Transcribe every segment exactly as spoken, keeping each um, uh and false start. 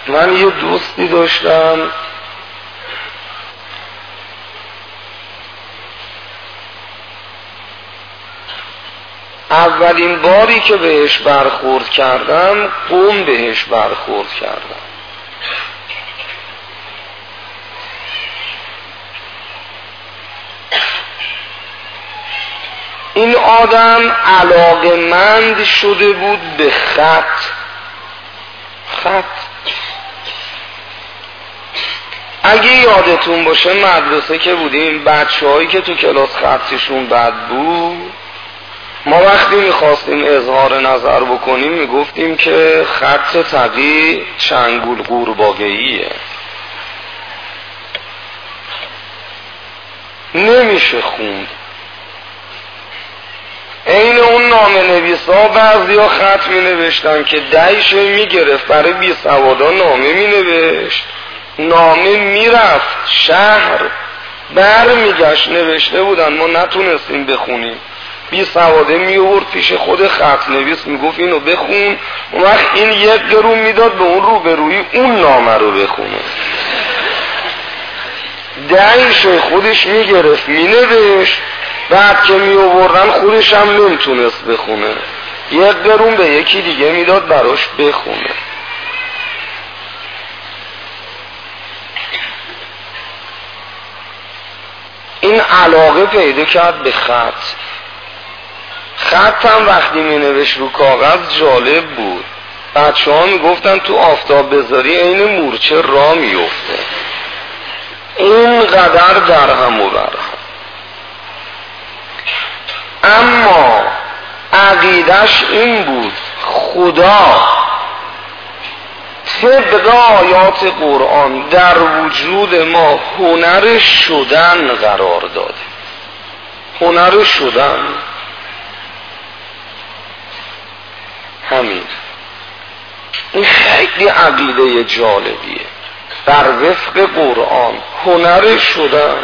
من یه دوستی داشتم اولین باری که بهش برخورد کردم قوم بهش برخورد کردم. این آدم علاقه‌مند شده بود به خط. خط اگه یادتون باشه مدرسه که بودیم، بچه هایی که تو کلاس خطشون بد بود، ما وقتی میخواستیم اظهار نظر بکنیم میگفتیم که خط تقی چنگول قورباغه‌ایه، نمیشه خوند. این اون نامه نویسا بعضی ها خط می نوشتن که دهش می گرفت، برای بی سوادا نامه می نوشت، نامه می رفت شهر، بر می گشت، نوشته بودن ما نتونستیم بخونیم، بی سواده می آورد پیش خود خط نویس می گفت اینو بخون، اون وقت این یک گرون می داد به اون روبرویی اون نامه رو بخونه. دهش خودش می گرفت می نوشت، بعد که می آوردن خودش هم نمیتونست بخونه، یک قرون به یکی دیگه میداد براش بخونه. این علاقه پیدا کرد به خط. خط هم وقتی می نوشت رو کاغذ جالب بود، بچه ها می گفتن تو آفتاب بذاری این مورچه را می افته. این قدر در هم و بر هم. اما عقیدش این بود خدا طبق آیات قرآن در وجود ما هنر شدن قرار داده. هنر شدن همین. این خیلی عقیده جالبیه. در وفق قرآن هنر شدن.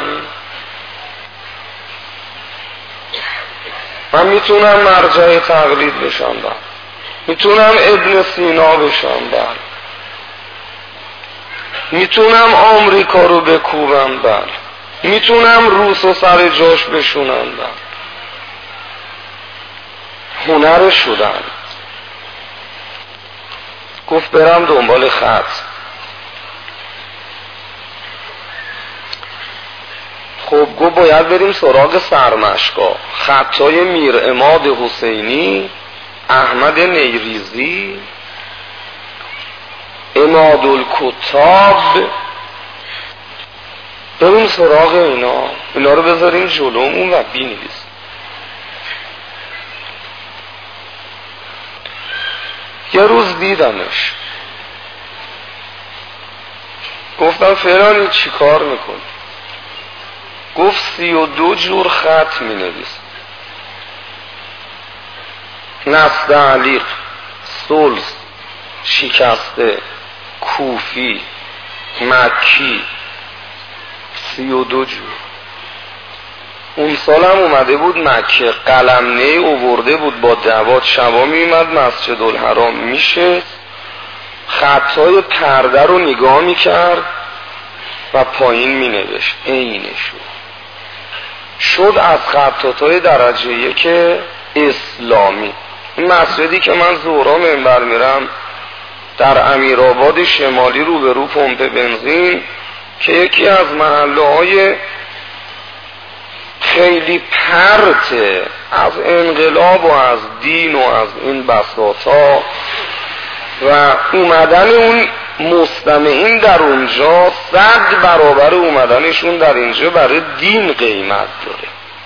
من میتونم مرجع تقلید بشم، بر میتونم ابن سینا بشم، بر میتونم آمریکا رو بکوبم، بر میتونم روس و سر جاش بشونم، بر هنر شدن. گفت برم دنبال خط. خب گفت باید بریم سراغ سرمشقا، خطای میر عماد حسینی، احمد نیریزی، عماد الکتاب، بریم سراغ اینا، اینا رو بذاریم جلومون و بینویسیم. یه روز دیدمش، گفتم فلانی چی کار میکنی؟ گفت سی و دو جور خط می نویس. نستعلیق، سلس، شکسته، کوفی، مکی، سی و دو جور. اون سال هم اومده بود مکه، قلمنه اوورده بود با دوات، شبا می اومد مسجد الحرام میشه، خطای پرده رو نگاه می کرد و پایین می نوشت اینشو. شد از خطاطای درجه یک اسلامی. این مسجدی که من ظهرا منبر میرم در امیرآباد شمالی رو به رو پمپ بنزین، که یکی از محله های خیلی پرته از انقلاب و از دین و از این بساطا و اومدن اون مستمعین در اونجا صد برابر اومدنشون در اینجا برای دین قیمت داره.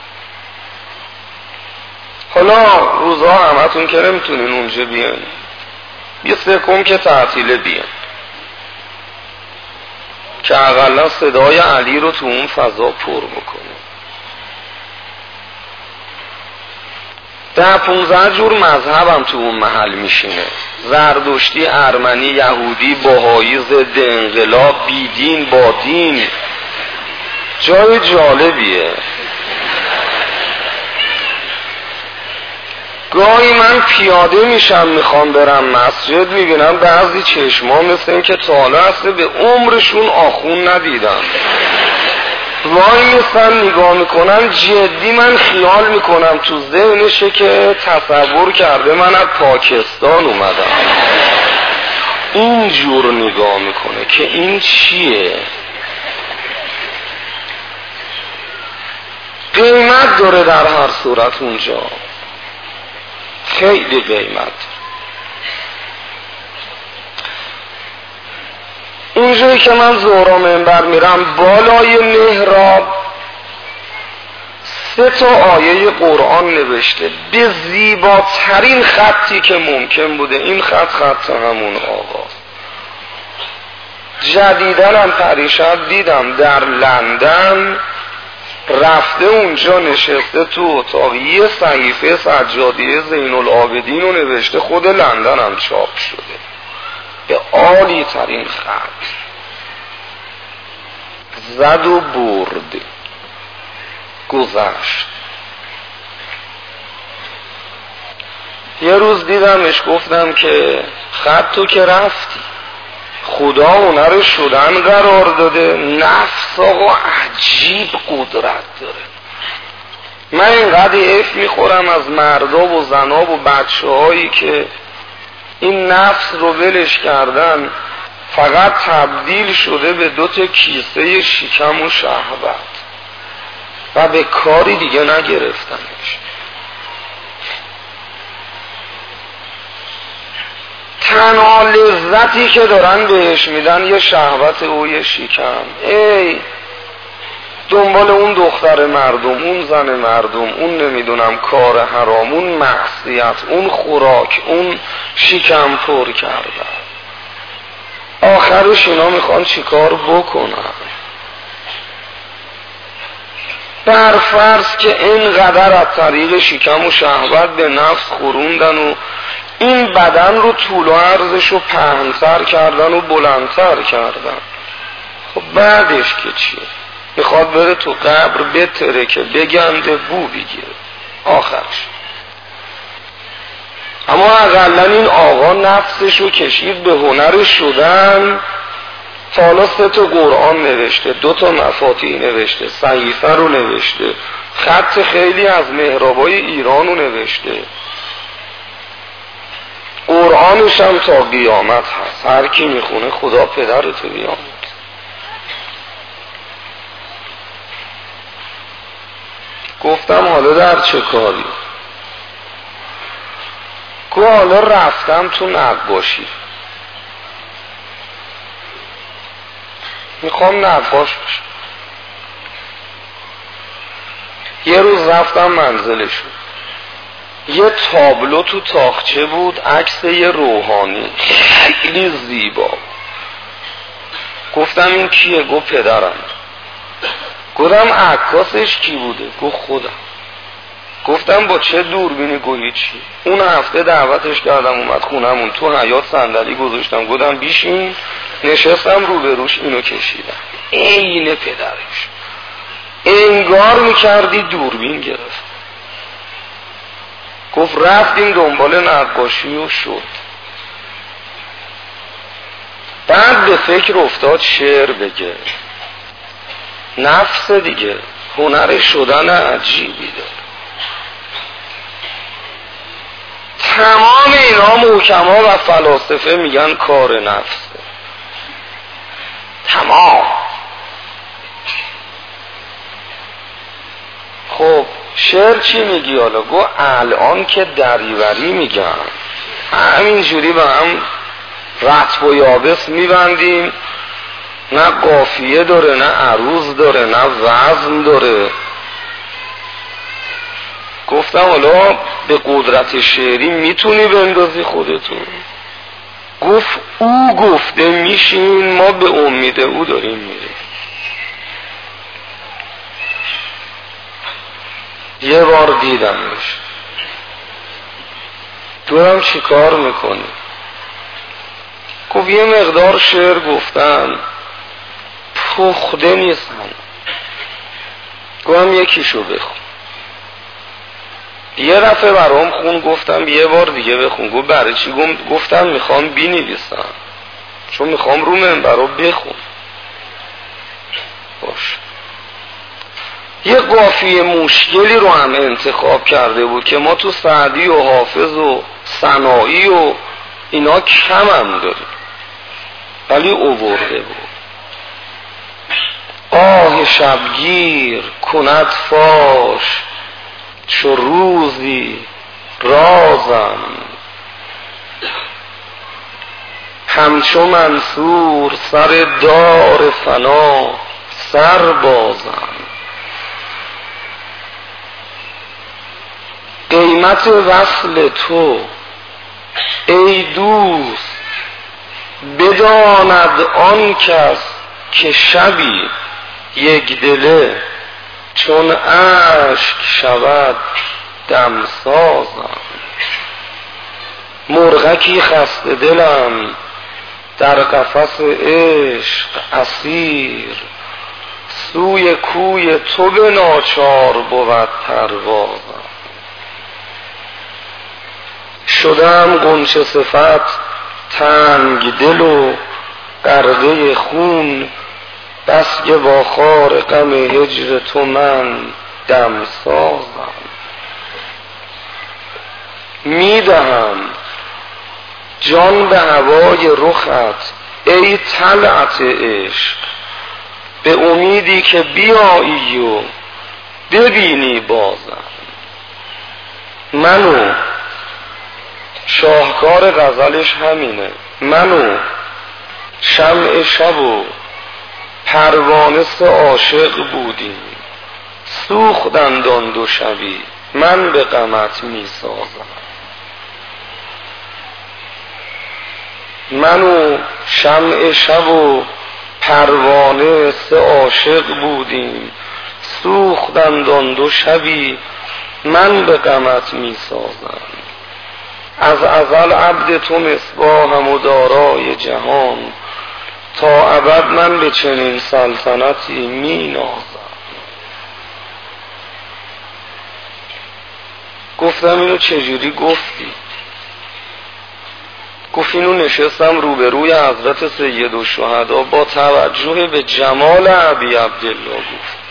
حالا روزها همتون که نمیتونین اونجا بیان، یه سکم که تعطیله بیان که اقلا صدای علی رو تو اون فضا پر بکنه. ده پونزده جور مذهبم تو اون محل میشینه، زردشتی، ارمنی، یهودی، بهایی، ضد انقلاب، بیدین، با دین. جای جالبیه. گاهی من پیاده میشم میخوام برم مسجد، میبینم بعضی چشما مثل این که تا حالا اصلا به عمرشون آخون ندیدم، وای میستن نگاه میکنم، جدی من خیال میکنم تو ذهنشه که تصور کرده من از پاکستان اومدم، اینجور نگاه میکنه که این چیه. قیمت داره در هر صورت اونجا، خیلی قیمت. اونجایی که من ظهر منبر میرم بالای محراب سه تا آیه قرآن نوشته به زیباترین خطی که ممکن بوده. این خط خط همون آقاست. جدیدن هم پریشب دیدم در لندن رفته اونجا نشسته تو اتاق یه صحیفه سجادیه زین العابدین رو نوشته، خود لندن هم چاپ شده به عالی ترین خط، زد و برد، گذشت. یه روز دیدمش، گفتم که خط تو که رفتی، خدا هنر شدن قرار داده، نفس آقا عجیب قدرت داره. من اینقدر حیف میخورم از مردا و زنا و بچه هایی که این نفس رو ولش کردن، فقط تبدیل شده به دو تا کیسه شکم و شهوت و به کاری دیگه نگرفتنش. تنها لذتی که دارن بهش میدن یه شهوت و یه شکم. ای دنبال اون دختر مردم، اون زن مردم، اون نمیدونم کار حرام، اون معصیت، اون خوراک، اون شکم پر کردن. آخرش اینا میخوان چیکار بکنن؟ بر فرض که اینقدر از طریق شکم و شهوت به نفس خوروندن و این بدن رو طول و عرضش رو پهن‌تر کردن و بلندتر کردن، خب بعدش که چیه؟ میخواد بره تو قبر بتره که بگنده بو بگیره آخرش. اما اقلا این آقا نفسش رو کشید به هنر شدن، تا حالا سه تا قرآن نوشته، دو تا مفاتیح نوشته، صحیفه رو نوشته، خط خیلی از محرابای ایران رو نوشته، قرآنش هم تا قیامت هست، هر کی میخونه خدا پدرتو بیامد. گفتم حالا در چه کاری؟ گفت حالا رفتم تو نقاشی، میخوام نقاش بشم. یه روز رفتم منزلشون، یه تابلو تو تاخچه بود، عکس یه روحانی خیلی زیبا. گفتم این کیه؟ گفت پدرم. گفتم عکاسش کی بوده؟ گفت خودم. گفتم با چه دوربینی؟ گفت هیچی. اون هفته دعوتش کردم اومد خونمون، تو حیاط صندلی گذاشتم، گفتم بیشین، نشستم روبروش، اینو کشیدم عین پدرش، انگار میکردی دوربین گرفت. گفت رفتیم دنبال نقاشی و شد. بعد به فکر افتاد شعر بگه، نفس دیگه، هنر شدن عجیبی داره. تمام اینا محکما و فلاسفه میگن کار نفسه، تمام. خب شعر چی میگی حالا؟ گو الان که دریوری میگن، همینجوری با هم رطب و یابس میبندیم، نه قافیه داره، نه عروض داره، نه وزن داره. گفتم حالا به قدرت شعری میتونی بندازی خودتون؟ گفت او گفته میشین، ما به امید او داریم میریم. یه بار دیدمش، دورم چی کار میکنی؟ گفت یه مقدار شعر گفتم، پخته نیستم. گفتم یکیشو بخون. یه دفعه برام خون، گفتم یه بار دیگه بخون. گفت برای چی؟ گفتم میخوام بینویسم، چون میخوام رو منبر رو بخون. باش. یه قافیه مشکلی رو هم انتخاب کرده بود که ما تو سعدی و حافظ و سنایی و اینا کم هم داریم، ولی اوورده بود. آه شبگیر کند فاش چو روزی رازم، همچو منصور سر دار فنا سر بازم. قیمت وصل تو ای دوست بداند آن کس که شبی یک دله چون اشک شود دمسازم. مرغکی خسته دلم در قفس عشق اسیر، سوی کوی تو به ناچار بود پروازم. شدم غنچه صفت تنگ دل و غرقه خون، بس که با خار غم هجر تو من دمسازم. میدهم جان به هوای رخت ای طلعت عشق، به امیدی که بیایی و ببینی بازم. منو شاهکار غزلش همینه، منو شمع شب و پروانه سه عاشق بودیم، سوختند آن دو شبی من به غمت می سازم. منو شمع شب و پروانه سه عاشق بودیم، سوختند آن دو شبی من به غمت می سازم. از ازل عبد تو مصباحم و دارای جهان، تا ابد من به چنین سلطنتی می نازم. گفتم اینو چجوری گفتی؟ گفت اینو نشستم روبروی حضرت سید الشهدا با توجه به جمال ابی عبدالله گفت.